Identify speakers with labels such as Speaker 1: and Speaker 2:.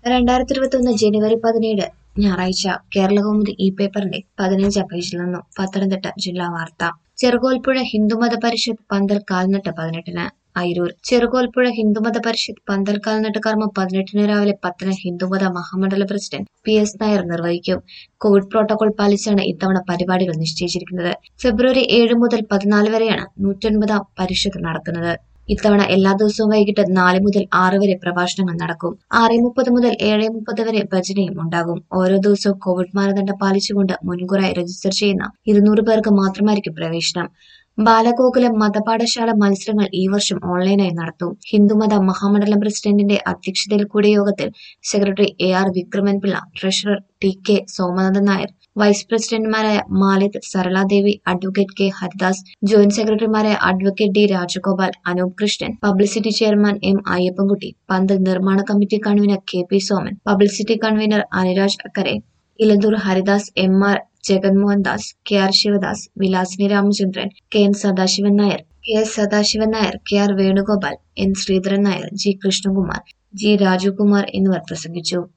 Speaker 1: 2021 ജനുവരി 17 ഞായറാഴ്ച കേരളകൗമുദി ഈ പേപ്പറിന്റെ 15 പേജിൽ നിന്നും പത്തനംതിട്ട ജില്ലാ വാർത്ത. ചെറുകോൽപ്പുഴ ഹിന്ദുമത പരിഷത്ത് പന്തൽ കാൽനട്ട് 18-ന്. അയിരൂർ. ചെറുകോൽപ്പുഴ ഹിന്ദുമത പരിഷത്ത് പന്തൽ കാൽനട്ട് കർമ്മം 18-ന് രാവിലെ 10-ന് ഹിന്ദുമത മഹാമണ്ഡല പ്രസിഡന്റ് PS നായർ നിർവഹിക്കും. കോവിഡ് പ്രോട്ടോകോൾ പാലിച്ചാണ് ഇത്തവണ പരിപാടികൾ നിശ്ചയിച്ചിരിക്കുന്നത്. ഫെബ്രുവരി 7 മുതൽ 14 വരെയാണ് 109-ാം പരിഷത്ത് നടക്കുന്നത്. ഇത്തവണ എല്ലാ ദിവസവും വൈകിട്ട് 4 മുതൽ 6 വരെ പ്രഭാഷണങ്ങൾ നടക്കും. 6:30 മുതൽ 7:30 വരെ ഭജനയും ഉണ്ടാകും. ഓരോ ദിവസവും കോവിഡ് മാനദണ്ഡം പാലിച്ചുകൊണ്ട് മുൻകൂറായി രജിസ്റ്റർ ചെയ്യുന്ന 200 പേർക്ക് മാത്രമായിരിക്കും പ്രവേശനം. ബാലഗോകുലം മതപാഠശാല മത്സരങ്ങൾ ഈ വർഷം ഓൺലൈനായി നടത്തും. ഹിന്ദുമത മഹാമണ്ഡലം പ്രസിഡന്റിന്റെ അധ്യക്ഷതയിൽ കൂടിയ യോഗത്തിൽ secretary AR Vikramanpillai, treasurer TK Somanathan Nair, vice പ്രസിഡന്റുമാരായ Malith Saraladevi, advocate K Haridas, joint സെക്രട്ടറിമാരായ advocate D Rajagopal, Anoop Krishnan, publicity chairman M Ayyappankutty, പന്തൽ നിർമ്മാണ committee convener KP Soman, publicity convener Anuraj Akkare, Elanthoor Haridas, MR Jaganmohan Das, KR Sivadas, Vilasini Ramachandran, KN Sadasivan Nair, KS Sadasivan Nair, KR Venugopal, N Sreedharan Nair, G Krishnakumar, G രാജുകുമാർ എന്നിവർ പ്രസംഗിച്ചു.